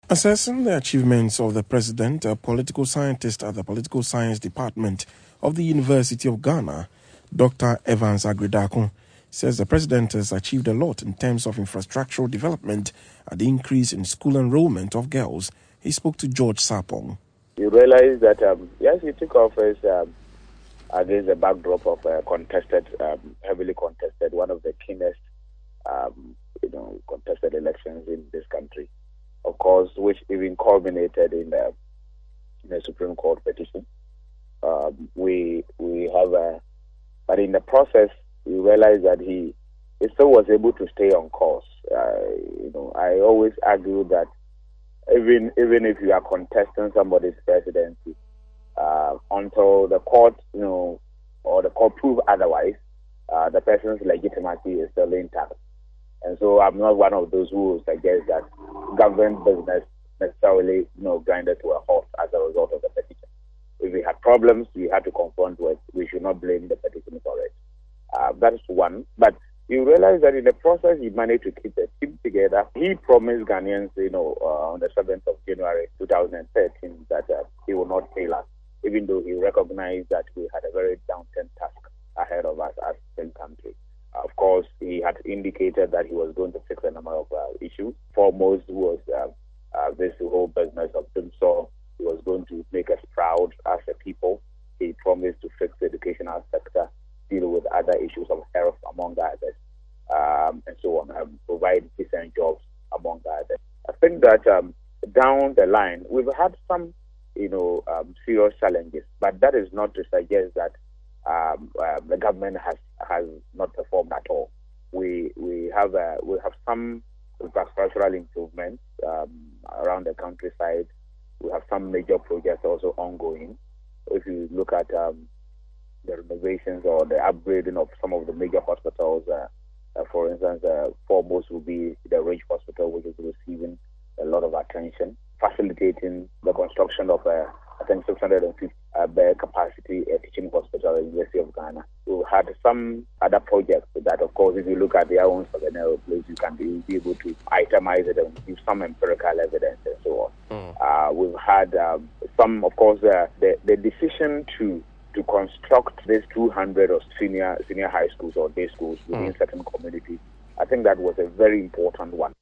Assessing the achievements of the president, a political scientist at the Political Science Department of the University of Ghana, Dr. Evans Agridakun, says the president has achieved a lot in terms of infrastructural development and the increase in school enrollment of girls. He spoke to George Sapong. You realize that, yes, he took office against the backdrop of heavily contested, one of the keenest, contested elections in this country. Of course, which even culminated in the Supreme Court petition. We have, but in the process, we realized that he still was able to stay on course. I always argue that even if you are contesting somebody's presidency, until the court, or the court prove otherwise, the person's legitimacy is still intact. And so I'm not one of those who suggest that government business necessarily, grinded to a halt as a result of the petition. If we had problems, we had to confront with. We should not blame the petition for it. That is one. But you realize that in the process, he managed to keep the team together. He promised Ghanaians, on the 7th of January 2013, that he will not fail us, even though he recognized that we had a very daunting task ahead of us as a country. Of course, he had indicated that he was going to fix a number of issues. Foremost was this whole business of Dimsor. He was going to make us proud as a people. He promised to fix the educational sector, deal with other issues of health, among others, and so on, provide decent jobs, among others. I think that down the line, we've had some, serious challenges, but that is not to suggest that the government has not performed at all. We have some infrastructural improvements around the countryside. We have some major projects also ongoing. If you look at the renovations or the upgrading of some of the major hospitals, for instance, foremost will be the Ridge Hospital, which is receiving a lot of attention, facilitating the construction of I think 650 bed capacity teaching hospital at the University of Ghana. We had some other projects that, of course, if you look at their own place, you can be able to itemize it and give some empirical evidence and so on. We've had some, of course, the decision to construct these 200 of senior high schools or day schools within certain communities. I think that was a very important one.